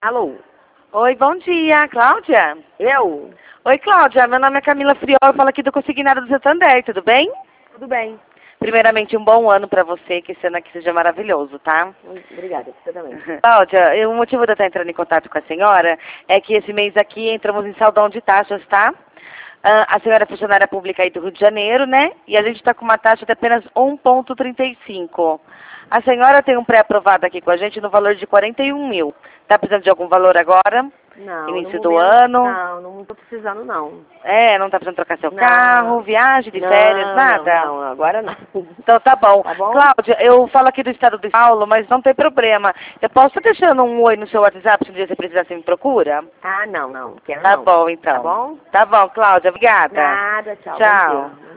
Alô? Oi, bom dia, Cláudia? Eu? Oi, Cláudia, meu nome é Camila Friol, eu falo aqui do Consignado do Santander, tudo bem? Tudo bem. Primeiramente, um bom ano para você, que esse ano aqui seja maravilhoso, tá? Obrigada, você também. Cláudia, o motivo de eu estar entrando em contato com a senhora é que esse mês aqui entramos em saldão de taxas, tá? A senhora é funcionária pública aí do Rio de Janeiro, né? E a gente está com uma taxa de apenas 1,35. A senhora tem um pré-aprovado aqui com a gente no valor de 41 mil. Tá precisando de algum valor agora? Não, no Início do momento, ano? não tô precisando, não. É, não tá precisando trocar seu Não, carro, viagem de férias, nada? não, agora não. Então tá bom. Tá bom? Cláudia, eu falo aqui do estado de São Paulo, mas não tem problema. Eu posso estar deixando um oi no seu WhatsApp se um dia você precisar, você me procura? Não quero Tá não. bom, então. Tá bom? Tá bom, Cláudia, obrigada. Nada, tchau. Bom Tchau. dia.